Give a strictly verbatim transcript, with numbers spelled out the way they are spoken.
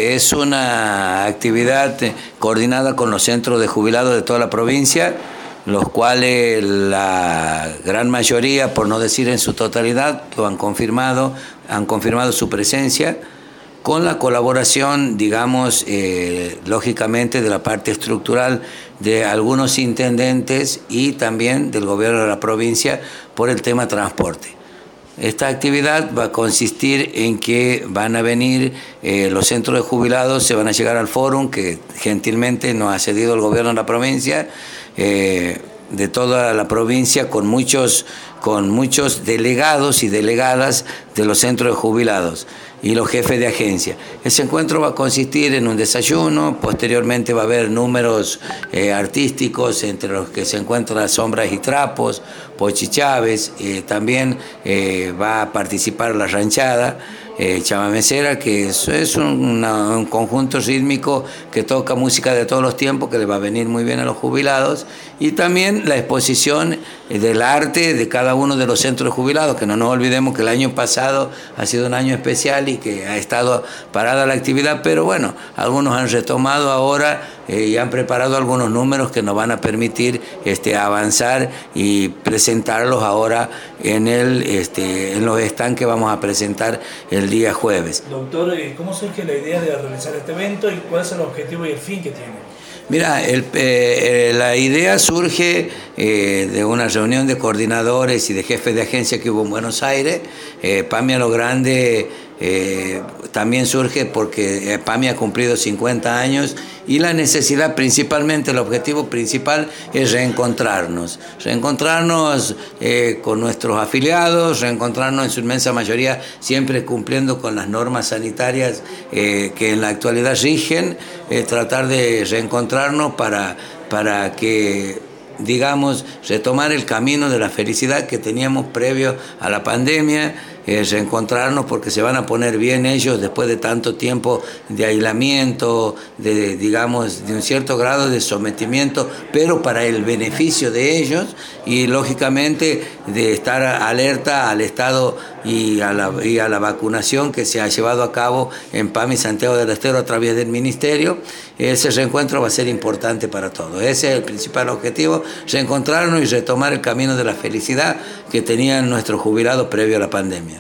es una actividad coordinada con los centros de jubilados de toda la provincia, los cuales la gran mayoría, por no decir en su totalidad, lo han confirmado, han confirmado su presencia, con la colaboración, digamos, eh, lógicamente de la parte estructural de algunos intendentes y también del gobierno de la provincia por el tema transporte. Esta actividad va a consistir en que van a venir eh, los centros de jubilados, se van a llegar al fórum que gentilmente nos ha cedido el gobierno de la provincia, eh, de toda la provincia, con muchos, con muchos delegados y delegadas de los centros de jubilados y los jefes de agencia. Ese encuentro va a consistir en un desayuno, posteriormente va a haber números eh, artísticos, entre los que se encuentran Sombras y Trapos, Pochi Chávez, eh, también eh, va a participar la ranchada, eh, chamamecera, que es, es un, una, un conjunto rítmico que toca música de todos los tiempos, que le va a venir muy bien a los jubilados, y también la exposición del arte de cada uno de los centros de jubilados, que no nos olvidemos que el año pasado ha sido un año especial y que ha estado parada la actividad, pero bueno, algunos han retomado ahora eh, y han preparado algunos números que nos van a permitir este, avanzar y presentarlos ahora en, el, este, en los stands que vamos a presentar el día jueves. Doctor, ¿cómo surge la idea de realizar este evento y cuál es el objetivo y el fin que tiene? Mira, el, eh, la idea surge eh, de una reunión de coordinadores y de jefes de agencia que hubo en Buenos Aires. Eh, PAMI a lo grande eh, también surge porque PAMI ha cumplido cincuenta años y la necesidad, principalmente el objetivo principal es reencontrarnos, reencontrarnos eh, con nuestros afiliados, reencontrarnos en su inmensa mayoría siempre cumpliendo con las normas sanitarias eh, que en la actualidad rigen, eh, tratar de reencontrarnos para, para que, digamos, retomar el camino de la felicidad que teníamos previo a la pandemia, eh, reencontrarnos porque se van a poner bien ellos después de tanto tiempo de aislamiento, de, digamos, de un cierto grado de sometimiento, pero para el beneficio de ellos y lógicamente de estar alerta al Estado y a la, y a la vacunación que se ha llevado a cabo en PAMI Santiago del Estero a través del Ministerio. Ese reencuentro va a ser importante para todos. Ese es el principal objetivo, reencontrarnos y retomar el camino de la felicidad que tenían nuestros jubilados previo a la pandemia.